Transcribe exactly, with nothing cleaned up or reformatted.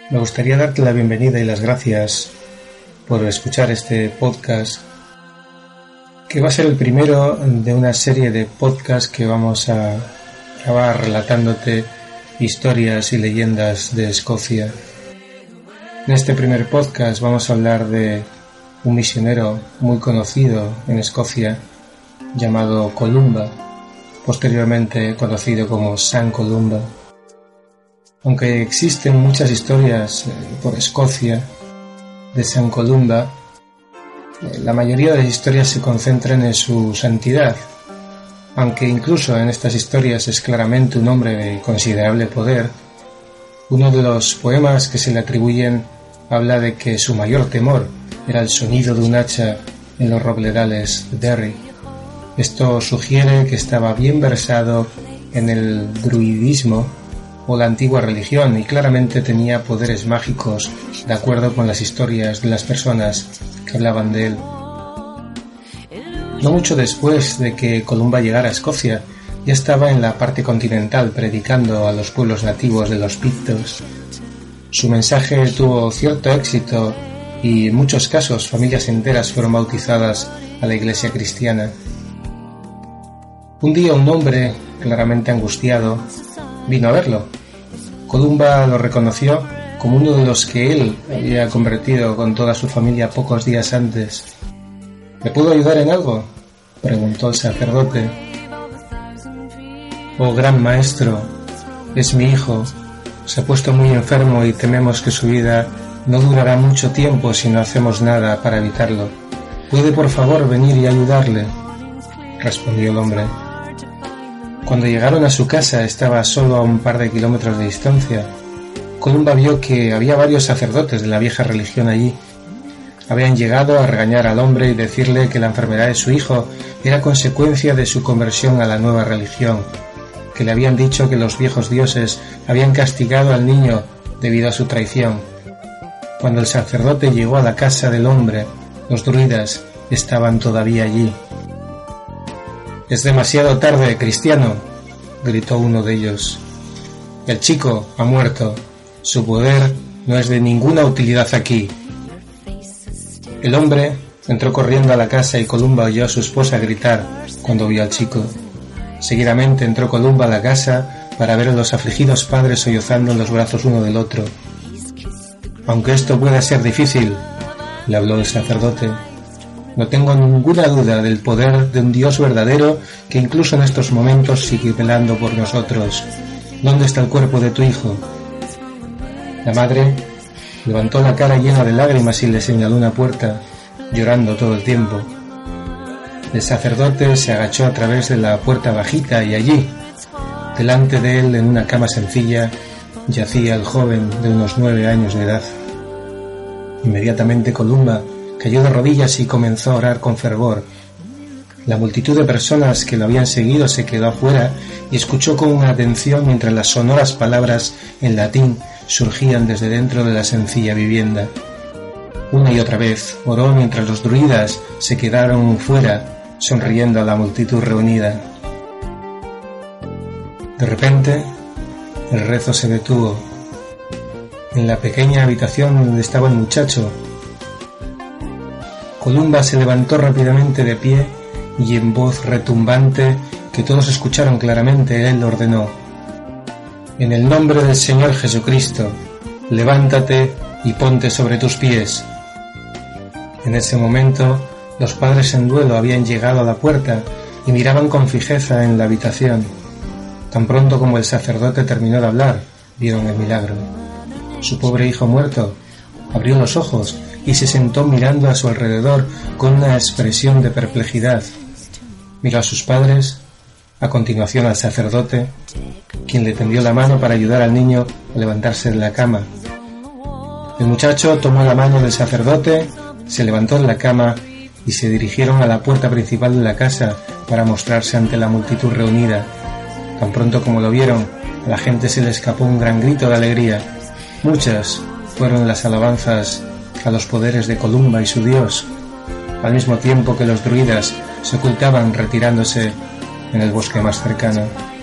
Me gustaría darte la bienvenida y las gracias por escuchar este podcast, que va a ser el primero de una serie de podcasts que vamos a grabar relatándote historias y leyendas de Escocia. En este primer podcast vamos a hablar de un misionero muy conocido en Escocia llamado Columba, posteriormente conocido como San Columba. Aunque existen muchas historias por Escocia de San Columba, la mayoría de las historias se concentran en su santidad, aunque incluso en estas historias es claramente un hombre de considerable poder. Uno de los poemas que se le atribuyen habla de que su mayor temor era el sonido de un hacha en los robledales de Derry. Esto sugiere que estaba bien versado en el druidismo o la antigua religión y claramente tenía poderes mágicos de acuerdo con las historias de las personas que hablaban de él. No mucho después de que Columba llegara a Escocia, ya estaba en la parte continental predicando a los pueblos nativos de los Pictos. Su mensaje tuvo cierto éxito y en muchos casos familias enteras fueron bautizadas a la iglesia cristiana. Un día un hombre, claramente angustiado, vino a verlo. Columba lo reconoció como uno de los que él había convertido con toda su familia pocos días antes. ¿Le puedo ayudar en algo?, preguntó el sacerdote. Oh gran maestro, es mi hijo. Se ha puesto muy enfermo y tememos que su vida no durará mucho tiempo si no hacemos nada para evitarlo. ¿Puede por favor venir y ayudarle?, respondió el hombre. Cuando llegaron a su casa estaba solo a un par de kilómetros de distancia. Columba vio que había varios sacerdotes de la vieja religión allí. Habían llegado a regañar al hombre y decirle que la enfermedad de su hijo era consecuencia de su conversión a la nueva religión, que le habían dicho que los viejos dioses habían castigado al niño debido a su traición. Cuando el sacerdote llegó a la casa del hombre, los druidas estaban todavía allí. «Es demasiado tarde, cristiano», gritó uno de ellos. «El chico ha muerto. Su poder no es de ninguna utilidad aquí». El hombre entró corriendo a la casa y Columba oyó a su esposa gritar cuando vio al chico. Seguidamente entró Columba a la casa para ver a los afligidos padres sollozando en los brazos uno del otro. «Aunque esto pueda ser difícil», le habló el sacerdote, «no tengo ninguna duda del poder de un Dios verdadero que incluso en estos momentos sigue velando por nosotros. ¿Dónde está el cuerpo de tu hijo?». La madre levantó la cara llena de lágrimas y le señaló una puerta, llorando todo el tiempo. El sacerdote se agachó a través de la puerta bajita y allí, delante de él en una cama sencilla, yacía el joven de unos nueve años de edad. Inmediatamente Columba cayó de rodillas y comenzó a orar con fervor. La multitud de personas que lo habían seguido se quedó afuera y escuchó con atención mientras las sonoras palabras en latín surgían desde dentro de la sencilla vivienda. Una y otra vez oró mientras los druidas se quedaron fuera, sonriendo a la multitud reunida. De repente, el rezo se detuvo. En la pequeña habitación donde estaba el muchacho, Columba se levantó rápidamente de pie y en voz retumbante que todos escucharon claramente, él ordenó: «En el nombre del Señor Jesucristo, levántate y ponte sobre tus pies». En ese momento, los padres en duelo habían llegado a la puerta y miraban con fijeza en la habitación. Tan pronto como el sacerdote terminó de hablar, vieron el milagro. Su pobre hijo muerto abrió los ojos y se sentó mirando a su alrededor con una expresión de perplejidad. Miró a sus padres, a continuación al sacerdote, quien le tendió la mano para ayudar al niño a levantarse de la cama. El muchacho tomó la mano del sacerdote, se levantó de la cama y se dirigieron a la puerta principal de la casa para mostrarse ante la multitud reunida. Tan pronto como lo vieron, a la gente se le escapó un gran grito de alegría. Muchas fueron las alabanzas a los poderes de Columba y su dios, al mismo tiempo que los druidas se ocultaban retirándose en el bosque más cercano.